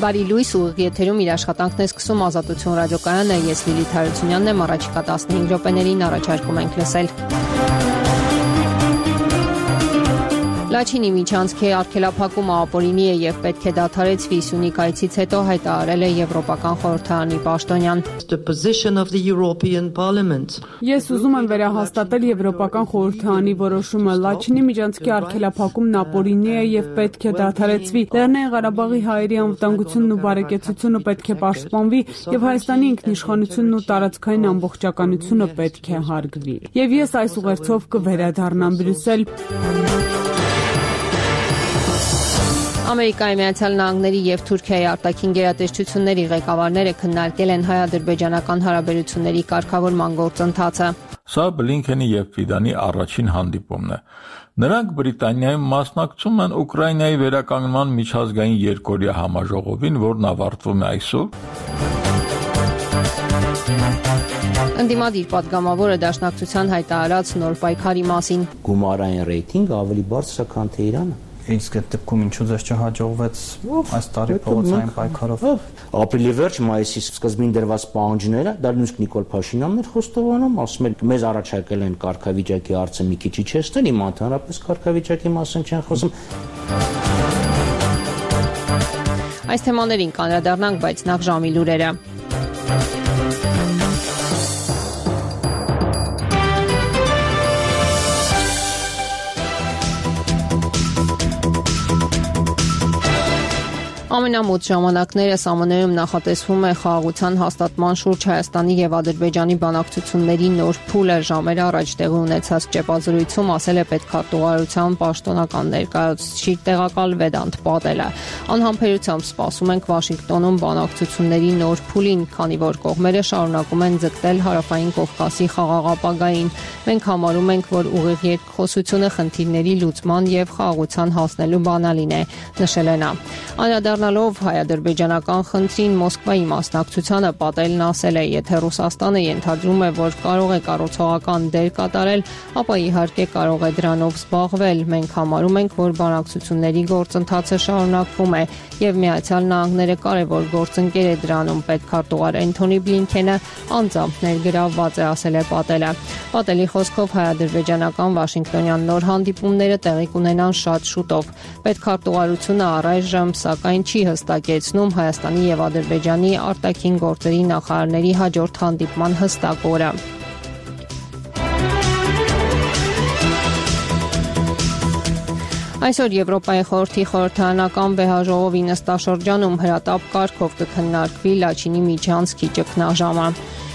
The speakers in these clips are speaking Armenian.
Բարի լույս, ուղիղ եթերում իր աշխատանքն է սկսում Ազատություն ռադիոկայանը, ես Լիլիթ Հարությունյանն եմ, առաջիկա 15 րոպեներին առաջարկում ենք լսել։ Լաչինի միջանցքի արգելափակումը ապօրինի է եւ պետք է դադարեցվի, Սյունիք այցից հետո հայտարարել է Եվրոպական խորհրդարանի պաշտոնյան։ Ես ուզում եմ վերահաստատել Եվրոպական խորհրդարանի որոշումը, Լաչինի միջանցքի արգելափակումն ապօրինի է եւ պետք է դադարեցվի։ Լեռնային Ղարաբաղի հայերի անվտանգությունն ու բարեկեցությունը պետք է պաշտպանվի եւ Հայաստանի ինքնիշխանությունն ու տարածքային ամբողջականությունը պետք է հարգվի։ Եվ ես այս ուղերձով կվերադառնամ Բրյուսել։ Ամերիկայի Միացյալ Նահանգների եւ Թուրքիայի արտաքին գերատեսչությունների ղեկավարները քննարկել են հայ-ադրբեջանական հարաբերությունների կարգավորման գործընթացը։ Սա Բլինքենի եւ Ֆիդանի առաջին հանդիպումն է։ Նրանք Բրիտանիայում մասնակցում են Ուկրաինայի վերականգնման միջազգային երկօրյա համաժողովին, որն ավարտվում է այսօր։ Ընդդիմադիր падգամավորը դաշնակցության հայտարարած նոր պայքարի մասին։ Գումարային ռեյտինգ ավելի բարձր է, քան թե Իրանը։ Իսկ այդ դեպքում ինչու ձեզ չհաջողվեց այս տարի փողոցային պայքարով։ Ապրիլի վերջ, մայիսի սկզբին դրված պահանջները, դա նույնիսկ Նիկոլ Փաշինյանն էր խոստովանում, ասում էր մեզ առաջարկել են կարգավիճակի հարցը մի քիչ իջեցնել, հիմա ընդհանրապես կարգավիճակի մասին չեն խոսում։ Այս թեմաներին կանդրադառնանք, բայց նախ ժամի լուրերը։ Ամենամոտ ժամանակներս ԱՄՆ-ում նախատեսվում է խաղաղության հաստատման շուրջ Հայաստանի եւ Ադրբեջանի բանակցությունների նոր փուլը։ Ժամեր առաջ տեղի ունեցած ճեպազրույցում ասել է պետքարտուղարության պաշտոնական ներկայացուցիչ տեղակալ Վեդանտ Պատելը։ Անհամբերությամբ սպասում ենք Վաշինգտոնում բանակցությունների նոր փուլին, քանի որ կողմերը շարունակում են ձգտել Հարավային Կովկասի խաղաղ ապագային։ Մենք համարում ենք, որ ուղիղ երկխոսությունը խնդիրների լուծման եւ խաղաղության հասնելու բանալին է, նշել է նա։ Անդրադառնալով հայ-ադրբեջանական խնդրին Մոսկվայի մասնակցությանը, Պատելն ասել է, եթե Ռուսաստանը ենթադրում է, որ կարող է կառուցողական դեր կատարել, ապա իհարկե կարող է դրանով զբաղվել։ Մենք համարում ենք, որ բանակցությունների գործընթացը շարունակվում է եւ Միացյալ Նահանգները կարևոր գործընկեր է դրանում, պետքարտուղար Էնթոնի Բլինքենը անձամբ ներգրավված է, ասել է Պատելը։ Պատելի խոսքով հայ-ադրբեջանական Վաշինգտոնյան նոր հանդիպումները տեղի կունենան շատ շուտով։ Պետքարտուղարությունը առայժմ սակայն չի հստակեցնում Հայաստանի եւ Ադրբեջանի արտաքին գործերի նախարարների հաջորդ հանդիպման հստակ օրը։ Այսօր Եվրոպայի խորհրդի խորհրդարանական վեհաժողովի նստաշրջանում հրատապ կարգով կքննարկվի Լաչինի միջանցքի ճգնաժամը։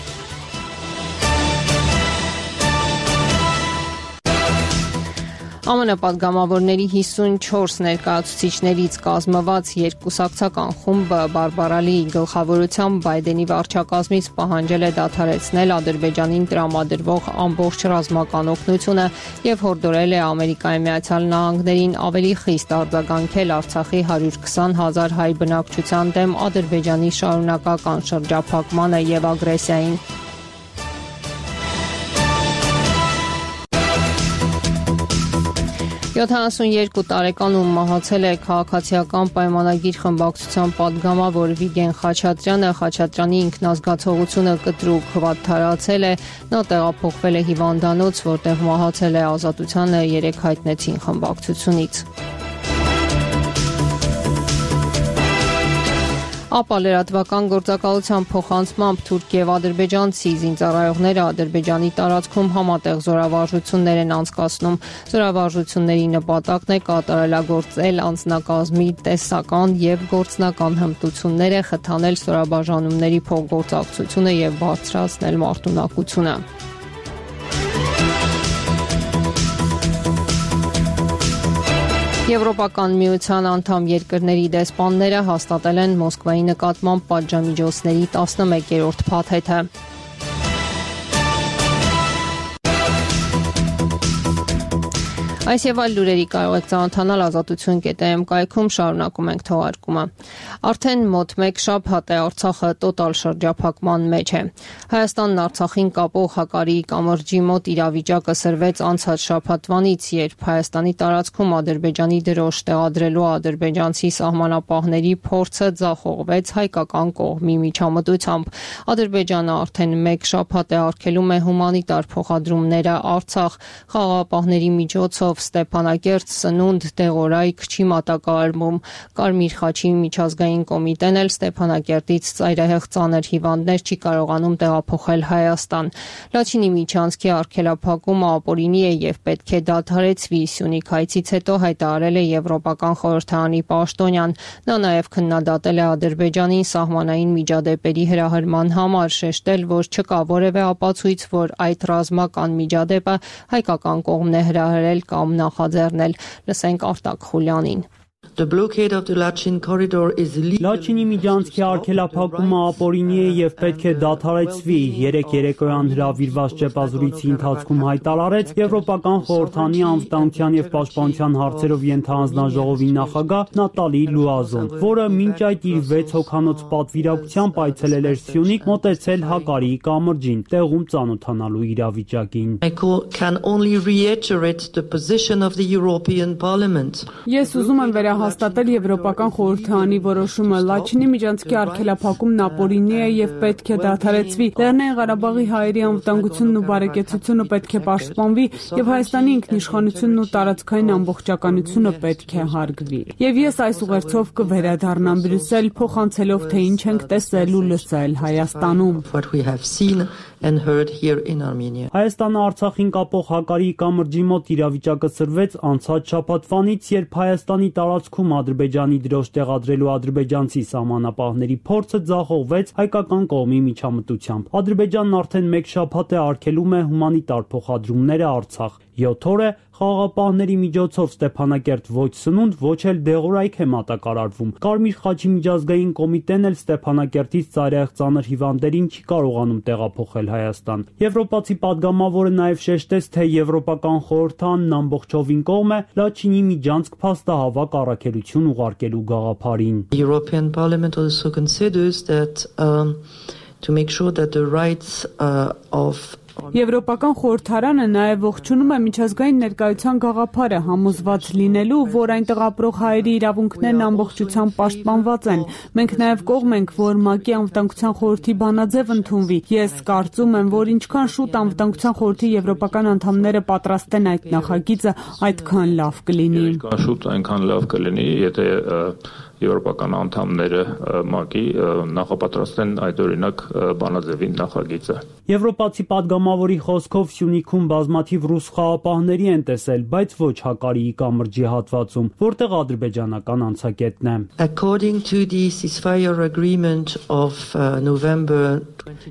ԱՄՆ падգամավորների 54 ներկայացուցիչներից կազմված երկկուսակցական խումբը Բարբարալիի գլխավորությամբ Բայդենի վարչակազմից պահանջել է դադարեցնել Ադրբեջանին տրամադրվող ամբողջ ռազմական օգնությունը եւ հորդորել է Ամերիկայի Միացյալ Նահանգներին ավելի խիստ արձագանքել Արցախի 120,000 հայ բնակչության դեմ Ադրբեջանի շարունակական շրջափակմանը եւ ագրեսիային։ 72 տարեկանում մահացել է քաղաքացիական պայմանագիր խմբակցության падգամավոր Վիգեն Խաչատրյանը։ Խաչատրյանի ինքնազգացողությունը կտրուկ վատթարացել է, նա տեղափոխվել է հիվանդանոց, որտեղ մահացել է, Ազատությանը երեկ հայտնեցին խմբակցությունից։ Ապա լրատվական գործակալության փոխանցմամբ թուրք եւ ադրբեջանցի զինծառայողները Ադրբեջանի տարածքում համատեղ զորավարժություններ են անցկացնում։ Զորավարժությունների նպատակն է կատարելագործել անձնակազմի տեսական եւ գործնական հմտությունները, խթանել ստորաբաժանումների փոխգործակցությունը եւ բարձրացնել մարտունակությունը։ Եվրոպական միության անդամ երկրների դեսպանները հաստատել են Մոսկվայի նկատմամբ պատժամիջոցների 11-րդ փաթեթը։ Այս եւ այլ լուրերի կարող եք ծանոթանալ azatutsun.am կայքում, շարունակում ենք թողարկումը։ Արդեն մոտ 1 շաբաթ է Արցախը տոտալ շրջափակման մեջ է։ Հայաստանն Արցախին կապող Հակարիի կամրջի մոտ իրավիճակը սրվեց անցած շաբաթվանից, երբ Հայաստանի տարածքում Ադրբեջանի դրոշ տեղադրելու ադրբեջանցի սահմանապահների փորձը ձախողվեց հայկական կողմի միջամտությամբ։ Ադրբեջանը արդեն 1 շաբաթ է արգելում է հումանիտար փոխադրումները Արցախ, խաղաղապահների միջոցով Ստեփանակերտ, Սնունդ, Դեղորայք չի մատակարարվում։ Կարմիր խաչի միջազգային կոմիտեն էլ Ստեփանակերտից ծայրահեղ ծանր հիվանդներ չի կարողանում տեղափոխել Հայաստան։ Լաչինի միջանցքի արգելափակումը ապօրինի է եւ պետք է դադարեցվի, Սյունիք հայցից հետո հայտարարել է Եվրոպական խորհրդարանի պաշտոնյան։ Նա նաեւ քննադատել է Ադրբեջանին սահմանային միջադեպերի հրահրման համար, շեշտել, որ չկա որևէ ապացույց, որ այդ ռազմական միջադեպը հայկական կողմն է հրահրել կամ նախաձեռնել։ Լսենք Արտակ Խուլյանին։ The blockade of the Lachin corridor is illegal. Լաչինի միջանցքի արգելափակումը ապօրինի է եւ պետք է դադարեցվի։ Երեկոյան հրավիրված ճեպազրույցի ընթացքում հայտարարեց Եվրոպական խորհրդանի անվտանգության եւ պաշտպանության հարցերով ենթահանձնաժողովի նախագահ Նատալի Լուազոն, որը մինչ այդ իր 6 հոգանոց պատվիրակությամբ այցելել էր Սյունիք, մոտեցել Հակարիի կամրջին, տեղում ծանոթանալու իրավիճակին։ I can only reiterate the position of the European Parliament. Ես ուզում եմ հաստատել Եվրոպական խորհրդարանի որոշումը, Լաչինի միջանցքի արգելափակումն ապօրինի է եւ պետք է դադարեցվի։ Լեռնային Ղարաբաղի հայերի անվտանգությունն ու բարեկեցությունը պետք է պաշտպանվի եւ Հայաստանի ինքնիշխանությունն ու տարածքային ամբողջականությունը պետք է հարգվի։ Եվ ես այս ուղերձով կվերադառնամ Բրյուսել, փոխանցելով թե ինչ ենք տեսել ու լսել Հայաստանում։ What we have seen and heard here in Armenia. Հայաստանը Արցախին կապող Հակարիի կամրջի մոտ իրավիճակը սրվեց անցած շաբաթվանից, երբ Հայաստանի տարածքում Ադրբեջանի դրոշ տեղադրելու ադրբեջանցի սահմանապահների փորձը ձախողվեց հայկական կողմի միջամտությամբ։ Ադրբեջանն արդեն 1 շաբաթ է արգելում է հումանիտար փոխադրումները Արցախ։ 7 օր է խաղաղապահների միջոցով Ստեփանակերտ ոչ Սնունդ, ոչ էլ Դեղորայք է մատակարարվում։ Կարմիր խաչի միջազգային կոմիտեն էլ Ստեփանակերտից ծայրահեղ ծանր հիվանդերին չի կարողանում տեղափոխել Հայաստան։ Եվրոպացի падգամավորը նաև շեշտեց, թե Եվրոպական խորհրդանն ամբողջովին կողմ է Լաչինի միջանցք փաստահավաք առաքելություն ուղարկելու գաղափարին։ The European Parliament also considers that to make sure that the rights of Եվրոպական խորհրդարանը նաև ողջունում է միջազգային ներկայության գաղափարը, համոզված լինելու, որ այնտեղ ապրող հայերի իրավունքներն ամբողջությամբ պաշտպանված են։ Մենք նաև կողմ ենք, որ ՄԱԿ-ի անվտանգության խորհրդի բանաձև ընդունվի։ Ես կարծում եմ, որ ինչքան շուտ անվտանգության խորհրդի եվրոպական անդամները պատրաստեն այդ նախագիծը, այդքան լավ կլինի։ Ինչքան շուտ, այնքան լավ կլինի, եթե եվրոպական անդամները ՄԱԿ-ի նախապատրաստեն այդ օրինակ բանաձևի նախագիծը։ Եվրոպացի падգամավորի խոսքով Սյունիքում բազմաթիվ ռուս խաղապահների են տեսել, բայց ոչ Հակարիի կամրջի հատվածում, որտեղ ադրբեջանական անցակետն է։ According to the ceasefire agreement of November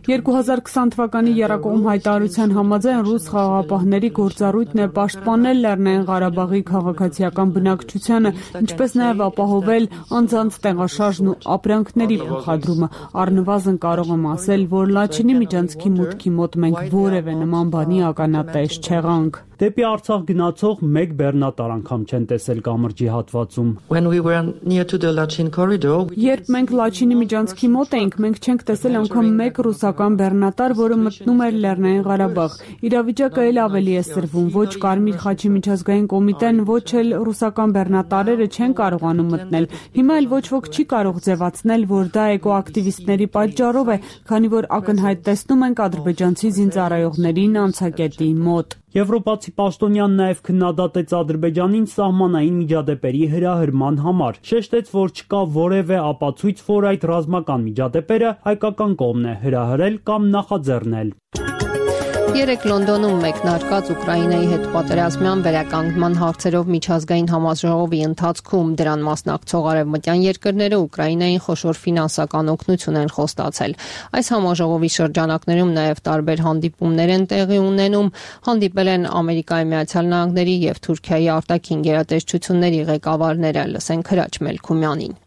2020 թվականի եռակողմ հայտարարության համաձայն ռուս խաղապահների գործառույթն է պաշտպանել Լեռնային Ղարաբաղի քաղաքացիական բնակչությանը, ինչպես նաև ապահովել անձանց տեղաշարժն ու ապրանքների փոխադրումը։ Առնվազն կարող եմ ասել, որ Լաչինի միջանցքի մուտքի մոտ մենք որևէ նման բանի ականատես չեղանք։ Դեպի Արցախ գնացող մեկ բեռնատար անգամ չեն տեսել կամրջի հատվածում։ When we were near to the Lachin corridor, երբ մենք Լաչինի միջանցքի մոտ էինք, մենք չենք տեսել անգամ մեկ ռուսական բեռնատար, որը մտնում էր Լեռնային Ղարաբաղ։ Իրավիճակը էլ ավելի է սրվում, ոչ Կարմիր խաչի միջազգային կոմիտեն, ոչ էլ ռուսական բեռնատարերը չեն կարողանում մտնել։ Հիմա էլ ոչ ոք չի կարող ձևացնել, որ դա էկոակտիվիստների պատճառով է, քանի որ ակնհայտ տեսնում ենք ադրբեջանցի զինծառայողներին անցակետի մոտ։ Եվրոպացի պաշտոնյան նաև քննադատեց Ադրբեջանին սահմանային միջադեպերի հրահրման համար։ Շեշտեց, որ չկա որևէ ապացույց, որ այդ ռազմական միջադեպերը հայկական կողմն է հրահրել կամ նախաձեռնել։ Երեկ Լոնդոնում մեկնարկած Ուկրաինայի հետ պատերազմյան վերականգնման հարցերով միջազգային համաժողովի ընթացքում դրան մասնակցող արևմտյան երկրները Ուկրաինային խոշոր ֆինանսական օգնություն են խոստացել։ Այս համաժողովի շրջանակներում նաև տարբեր հանդիպումներ են տեղի ունենում, հանդիպել են Ամերիկայի Միացյալ Նահանգների եւ Թուրքիայի արտաքին գերատեսչությունների ղեկավարները, լսենք Հրաչ Մելքումյանին։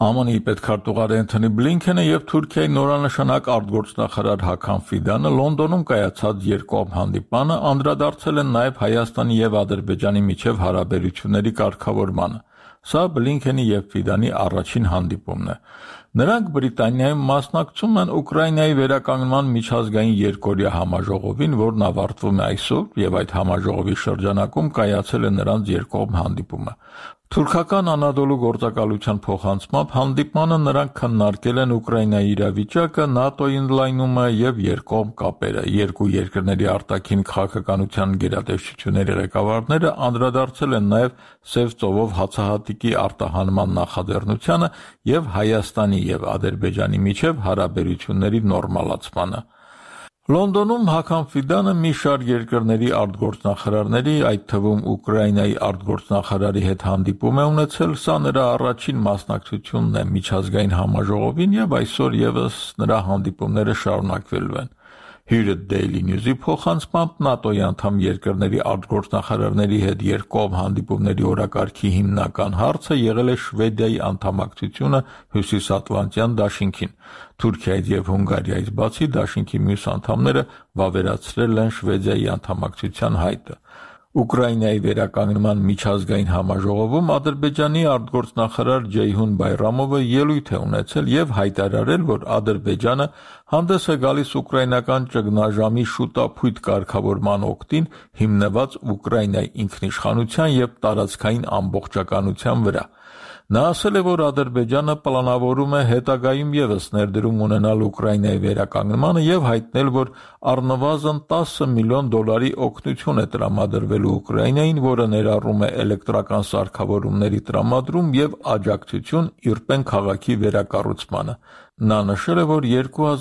ԱՄՆ-ի պետքարտուղար Էնթոնի Բլինքենը եւ Թուրքիայի նորանշանակ արտգործնախարար Հական Ֆիդանը Լոնդոնում կայացած երկկողմ հանդիպանը անդրադարձել են նաեւ Հայաստանի եւ Ադրբեջանի միջև հարաբերությունների կարգավորմանը։ Սա Բլինքենի եւ Ֆիդանի առաջին հանդիպումն է։ Նրանք Բրիտանիայում մասնակցում են Ուկրաինայի վերականգնման միջազգային երկօրյա համաժողովին, որն ավարտվում է այսօր, եւ այդ համաժողովի շրջանակում կայացել է նրանց երկկողմ հանդիպումը։ Թուրքական Անադոլու գործակալության փոխանցմամբ հանդիպմանը նրանք քննարկել են Ուկրաինայի իրավիճակը, ՆԱՏՕ-ի ընդլայնումը եւ երկկողմ կապերը։ Երկու երկրների արտաքին քաղաքականության գերատեսչությունների ղեկավարները անդրադարձել են նաեւ Սև ծովով հացահատիկի արտահանման նախաձեռնությանը եւ Հայաստանի եւ Ադրբեջանի միջև հարաբերությունների նորմալացմանը։ Լոնդոնում Հական Ֆիդանը մի շարք երկրների արտգործնախարարների, այդ թվում Ուկրաինայի արտգործնախարարի հետ հանդիպում է ունեցել, սա նրա առաջին մասնակցությունն է միջազգային համաժողովին եւ այսօր եւս նրա հանդիպումները շարունակվելու են։ Հյուրը Daily News-ի փոխանցմամբ ՆԱՏՕ-ի անդամ երկրների արտգործնախարարների հետ երկկողմ հանդիպումների օրակարգի հիմնական հարցը եղել է Շվեդիայի անդամակցությունը Հյուսիսատլանտյան դաշինքին։ Թուրքիայից եւ Հունգարիայից բացի դաշինքի մյուս անդամները վավերացրել են Շվեդիայի անդամակցության հայտը։ Ուկրաինայի վերականգնման միջազգային համաժողովում Ադրբեջանի արտգործնախարար Ջեյհուն Բայրամովը ելույթ է ունեցել եւ հայտարարել, որ Ադրբեջանը հանդես է գալիս ուկրաինական ճգնաժամի շուտափույթ կարգավորման օգտին, հիմնված Ուկրաինայի ինքնիշխանության եւ տարածքային ամբողջականության վրա։ Նա ասել է, որ Ադրբեջանը պլանավորում է հետագայում եւս ներդրում ունենալ Ուկրաինայի վերականգնմանը եւ հայտնել, որ առնվազն $10 միլիոն օգնություն է տրամադրվելու Ուկրաինային, որը ներառում է էլեկտրական սարքավորումների տրամադրում եւ աջակցություն Իրպեն քաղաքի վերակառուցմանը։ Նա նշել է, որ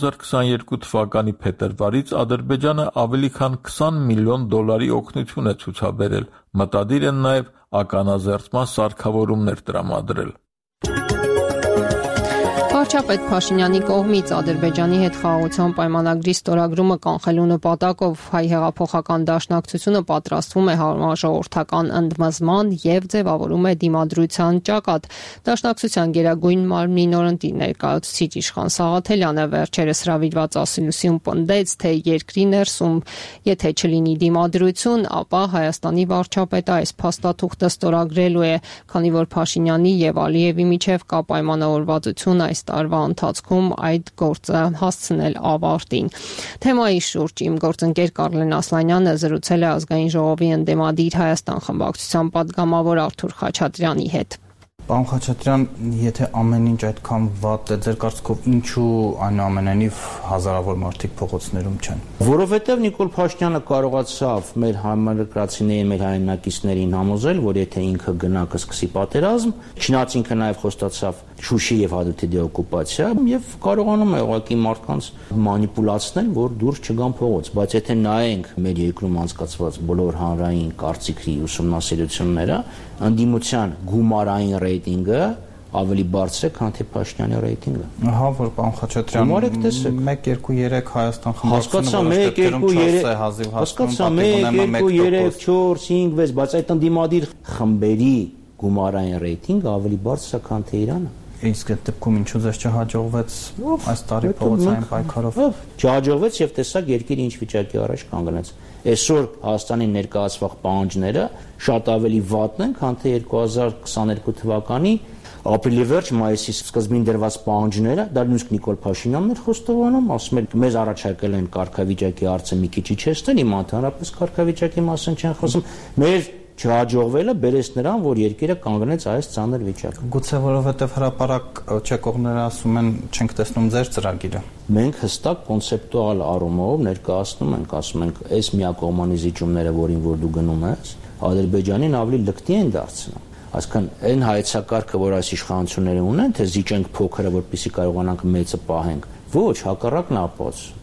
2022 թվականի փետրվարից Ադրբեջանը ավելի քան $20 միլիոն օգնություն է ցուցաբերել, մտադիր են նաեւ ականազերծման սարքավորումներ տրամադրել։ Վարչապետ Փաշինյանի կողմից Ադրբեջանի հետ խաղաղության պայմանագրի ստորագրումը կանխելու նպատակով Հայ հեղափոխական դաշնակցությունը պատրաստվում է համաժողովրդական ընդմզման եւ ձևավորում է դիմադրության ճակատ։ Դաշնակցության գերագույն մարմնի նորընտիր ներկայացուցիչ Իշխան Սաղաթելյանը վերջերս հրավիրված ասուլիսիում պնդեց, թե երկրի ներսում եթե չլինի դիմադրություն, ապա Հայաստանի վարչապետը այս փաստաթուղթը ստորագրելու է, քանի որ Փաշինյանի եւ Ալիևի միջև կա պայմանավորվածություն այս տարվա ընթացքում այդ գործը հասցնել ավարտին։ Թեմայի շուրջ իմ գործընկեր Կարլեն Ասլանյանը զրուցել է Ազգային ժողովի ընդդեմադիր Հայաստան խմբակցության պատգամավոր Արթուր Խաչատրյանի հետ։ Պարոն Խաչատրյան, եթե ամեն ինչ այդքան վատ է, ձեր կարծիքով ինչու այնուամենայնիվ հազարավոր մարդիկ փողոցներում չեն։ Որովհետև Նիկոլ Փաշինյանը կարողացավ մեր համալրկրացիներին, մեր հայրենակիցներին համոզել, որ եթե ինքը գնա կսկսի պատերազմ, չնայած ինքը նաև խոստացավ Շուշի եւ Հադրութի դեօկուպացիա եւ կարողանում է ուղղակի մարդկանց մանիպուլացնել, որ դուրս չգան փողոց, բայց եթե նայենք մեր երկրում անցկացված բոլոր հանրային կարծիքի ուսումնասիրությունները, ընդդիմության գումարային ռեյտինգը ավելի բարձր է, քան թե Փաշինյանի ռեյտինգը։ Ահա որ պարոն Խաչատրյան 1, 2, 3 Հայաստան խմբակցությունը հասկացա 1, 2, 3, 4, 5, 6, բայց այդ ընդդիմադիր խմբերի գումարային ռեյտինգը ավելի բարձր է, քան թե Իրանը։ Իսկ այդ դեպքում ինչու ձեզ չհաջողվեց այս տարի փողոցային պայքարով։ Չհաջողվեց եւ տեսակ երկիրը ինչ վիճակի առաջ կանգնեց։ Այսօր Հայաստանի ներկայացվող պահանջները շատ ավելի վատն են, քան թե 2022 թվականի ապրիլի վերջ, մայիսի սկզբին դրված պահանջները, դա նույնիսկ Նիկոլ Փաշինյանն էր խոստովանում, ասում էր մեզ առաջարկել են կարգավիճակի հարցը մի քիչ իջեցնել, հիմա ընդհանրապես կարգավիճակի մասին չեն խոսում։ Մեր չհաջողվելը բերեց նրան, որ երկիրը կանգնեց այս ծանր վիճակը։ Գուցե որովհետև հրապարակ չեկողները ասում են, չենք տեսնում ձեր ծրագիրը։ Մենք հստակ կոնցեպտուալ առումով ներկայացնում ենք, ասում ենք, այս միակողմանի զիջումները, որին որ դու գնում ես, Ադրբեջանին ավելի լկտի են դարձնում։ Այսինքն այն հայեցակարգը, որ այս իշխանությունները ունեն, թե զիջենք փոքրը, որպեսզի կարողանանք մեծը պահենք, ոչ, հակառակն ապոց։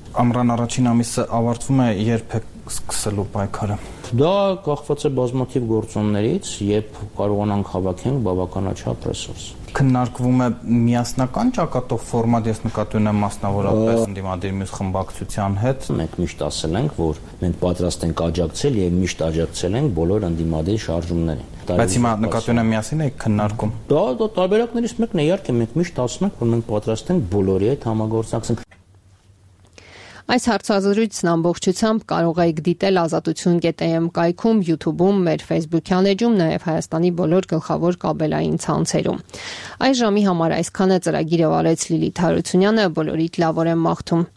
Ամռան առաջին ամիսը ավարտվում է, երբ է սկսելու պայքարը։ Դա կախված է բազմաթիվ գործոններից, երբ կարողանանք հավաքենք բավականաչափ ռեսուրս։ Քննարկվում է միասնական ճակատով ֆորմատ, ես նկատի ունեմ մասնավորապես ընդդիմադիր մյուս խմբակցության հետ։ Մենք միշտ ասել ենք, որ մենք պատրաստ ենք աջակցել եւ միշտ աջակցել ենք բոլոր ընդդիմադիր շարժումներին։ Բայց հիմա նկատի ունեմ միասին եք քննարկում։ Դա տարբերակներից մեկն է, իհարկե մենք միշտ ասում ենք, որ մենք պատրաստ ենք բոլորի հետ համագործակցենք։ Այս հարցազրույցն ամբողջությամբ կարող եք դիտել azatutun.am կայքում, YouTube-ում, մեր Facebook-յան էջում, նաև Հայաստանի բոլոր գլխավոր կաբելային ցանցերում։ Այս ժամի համար այսքանը ծրագիրը վարեց Լիլիթ Հարությունյանը, բոլորիդ լավ օր եմ մաղթում։